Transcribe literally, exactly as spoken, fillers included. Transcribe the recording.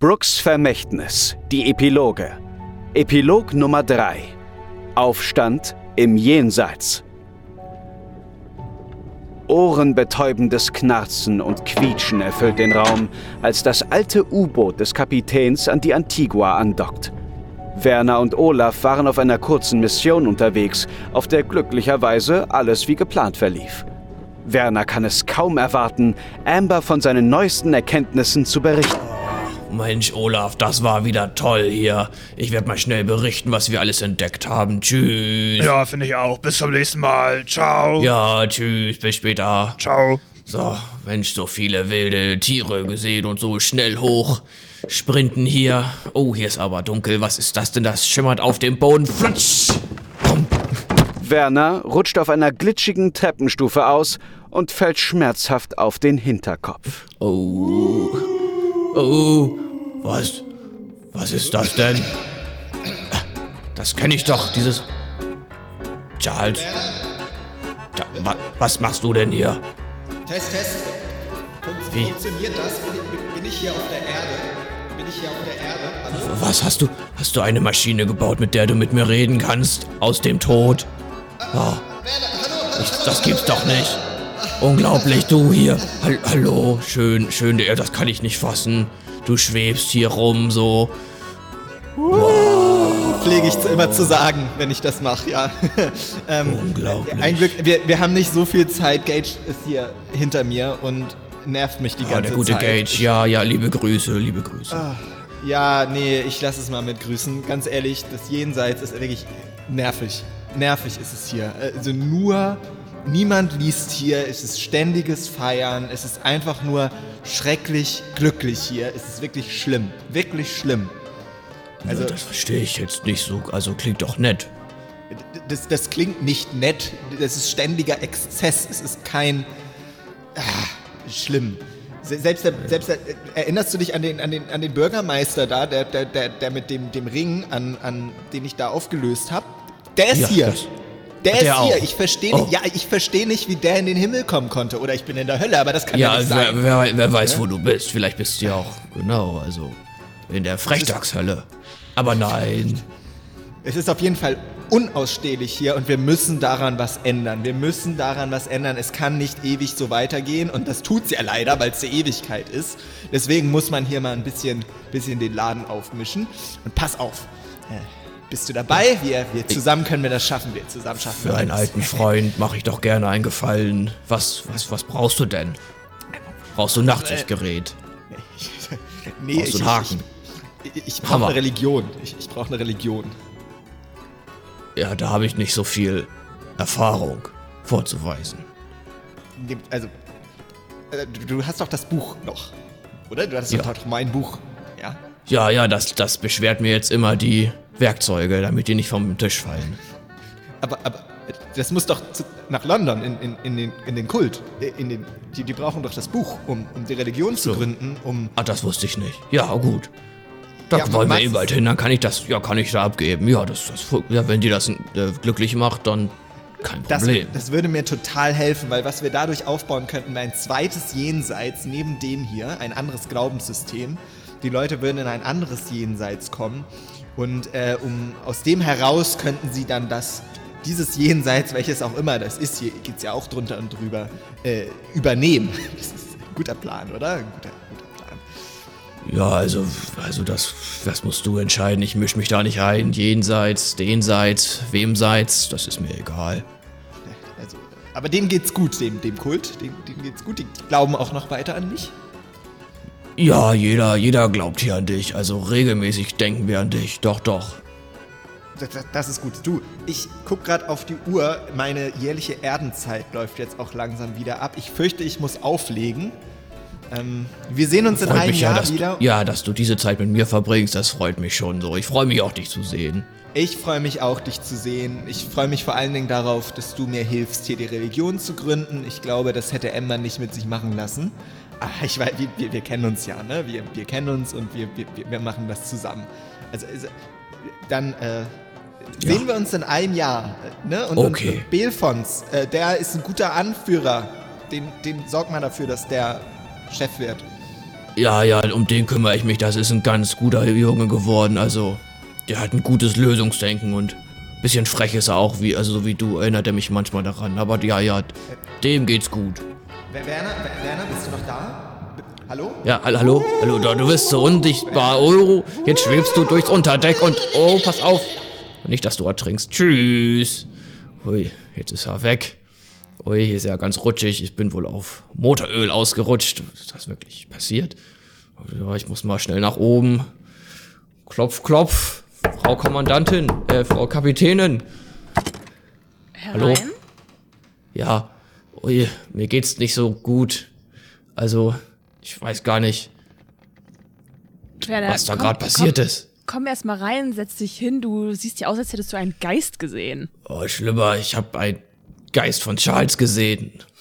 Brooks Vermächtnis, die Epiloge. Epilog Nummer drei. Aufstand im Jenseits. Ohrenbetäubendes Knarzen und Quietschen erfüllt den Raum, als das alte U-Boot des Kapitäns an die Antigua andockt. Werner und Olaf waren auf einer kurzen Mission unterwegs, auf der glücklicherweise alles wie geplant verlief. Werner kann es kaum erwarten, Amber von seinen neuesten Erkenntnissen zu berichten. Mensch, Olaf, das war wieder toll hier. Ich werde mal schnell berichten, was wir alles entdeckt haben. Tschüss. Ja, finde ich auch. Bis zum nächsten Mal. Ciao. Ja, tschüss. Bis später. Ciao. So, Mensch, so viele wilde Tiere gesehen und so schnell hoch. Sprinten hier. Oh, hier ist aber dunkel. Was ist das denn? Das schimmert auf dem Boden. Flutsch. Komm. Werner rutscht auf einer glitschigen Treppenstufe aus und fällt schmerzhaft auf den Hinterkopf. Oh. Oh. Was? Was ist das denn? Das kenne ich doch, dieses... Charles. Da, wa, was machst du denn hier? Test, Test. Fun- Wie? Funktioniert das? Bin, bin, bin ich hier auf der Erde? Bin ich hier auf der Erde? Hallo? Was hast du? Hast du eine Maschine gebaut, mit der du mit mir reden kannst? Aus dem Tod? Oh. Ich, das gibt's doch nicht. Unglaublich, du hier. Hall- Hallo, schön, schön, das kann ich nicht fassen. Du schwebst hier rum, so. Pflege ich zu, immer zu sagen, wenn ich das mache, ja. ähm, Unglaublich. Ein Glück, wir, wir haben nicht so viel Zeit. Gage ist hier hinter mir und nervt mich die Ja, ganze der gute Zeit. Gage, ja, ja, liebe Grüße, liebe Grüße. Ja, nee, ich lasse es mal mit Grüßen. Ganz ehrlich, das Jenseits ist wirklich nervig. Nervig ist es hier. Also nur, niemand liest hier, es ist ständiges Feiern, es ist einfach nur schrecklich glücklich hier. Es ist wirklich schlimm, wirklich schlimm. Also, Also, das verstehe ich jetzt nicht so, also klingt doch nett. das, das klingt nicht nett, das ist ständiger Exzess, es ist kein... Ah, schlimm. Se- Selbst, der, selbst der, erinnerst du dich an den, an den, an den Bürgermeister da, der, der, der, der mit dem, dem Ring, an, an den ich da aufgelöst habe? Der ist Ja, hier. das- Der ist der hier. auch. Ich verstehe Oh. nicht, ja, ich verstehe nicht, wie der in den Himmel kommen konnte. Oder ich bin in der Hölle, aber das kann Ja, ja, nicht wer, sein. wer, wer weiß, wo du bist. Vielleicht bist du ja auch, genau, also in der Frechdachshölle. Aber nein. Es ist auf jeden Fall unausstehlich hier und wir müssen daran was ändern. Wir müssen daran was ändern. Es kann nicht ewig so weitergehen und das tut's ja leider, weil es die Ewigkeit ist. Deswegen muss man hier mal ein bisschen, bisschen den Laden aufmischen. Und pass auf, äh, bist du dabei? Wir, wir zusammen können wir das schaffen. Wir zusammen schaffen Für wir einen das. alten Freund mache ich doch gerne einen Gefallen. Was, was, was brauchst du denn? Brauchst du ein Nachtsichtgerät? Nee, Brauchst du einen Haken? Ich, ich, ich brauche Hammer. eine Religion. Ich, ich brauche eine Religion. Ja, da habe ich nicht so viel Erfahrung vorzuweisen. Also, äh, du, du hast doch das Buch noch, oder? Du hattest Ja. doch mein Buch, ja? Ja, ja, das, das beschwert mir jetzt immer die Werkzeuge, damit die nicht vom Tisch fallen. Aber, aber das muss doch zu, nach London, in, in, in, den, in den Kult. In den, die, die brauchen doch das Buch, um, um die Religion zu So. gründen, um... Ah, das wusste ich nicht. Ja, gut. Da Ja, wollen wir was- eh bald hin, dann kann ich das, ja, kann ich da abgeben. Ja, das, das, ja, wenn die das äh, glücklich macht, dann kein Das, Problem. das würde mir total helfen, weil was wir dadurch aufbauen könnten, wäre ein zweites Jenseits neben dem hier, ein anderes Glaubenssystem. Die Leute würden in ein anderes Jenseits kommen und äh, um, aus dem heraus könnten sie dann das, dieses Jenseits, welches auch immer das ist, hier geht es ja auch drunter und drüber, äh, übernehmen. Das ist ein guter Plan, oder? Ein guter, guter Plan. Ja, also, also das, das musst du entscheiden. Ich misch mich da nicht ein. Jenseits, denseits, wemseits, das ist mir egal. Also, aber denen geht's gut, dem, dem Kult, denen, denen geht's gut, die glauben auch noch weiter an mich. Ja, jeder, jeder glaubt hier an dich. Also regelmäßig denken wir an dich. Doch, doch. Das, das, das ist gut. Du, ich guck gerade auf die Uhr. Meine jährliche Erdenzeit läuft jetzt auch langsam wieder ab. Ich fürchte, ich muss auflegen. Ähm, wir sehen uns in Freut einem mich ja, Jahr dass, wieder. ja, dass du diese Zeit mit mir verbringst. Das freut mich schon so. Ich freue mich auch, dich zu sehen. Ich freue mich auch, dich zu sehen. Ich freue mich vor allen Dingen darauf, dass du mir hilfst, hier die Religion zu gründen. Ich glaube, das hätte Emma nicht mit sich machen lassen. Ah, ich weiß, wir, wir, wir kennen uns ja, ne? Wir, wir kennen uns und wir, wir, wir machen das zusammen. Also, also dann äh, sehen Ja. wir uns in einem Jahr. Ne? Und, Okay. und, und Belfons, äh, der ist ein guter Anführer. Den, den sorgt man dafür, dass der Chef wird. Ja, ja, um den kümmere ich mich. Das ist ein ganz guter Junge geworden. Also, der hat ein gutes Lösungsdenken und ein bisschen frech ist er auch, wie, also so wie du, erinnert er mich manchmal daran. Aber ja, ja, dem geht's gut. Werner, Werner, bist du noch da? B- Hallo? Ja, hallo, hallo, du du bist so unsichtbar. Oh, jetzt schwebst du durchs Unterdeck und oh, pass auf. Nicht, dass du ertrinkst. Tschüss. Ui, jetzt ist er weg. Ui, hier ist er ganz rutschig. Ich bin wohl auf Motoröl ausgerutscht. Ist das wirklich passiert? Ja, ich muss mal schnell nach oben. Klopf, klopf. Frau Kommandantin, äh, Frau Kapitänin. Herein? Hallo? Ja, ui, mir geht's nicht so gut. Also, ich weiß gar nicht, Werner, was da komm, gerade passiert komm, ist. Komm erst mal rein, setz dich hin. Du siehst ja aus, als hättest du einen Geist gesehen. Oh, schlimmer, ich habe einen Geist von Charles gesehen.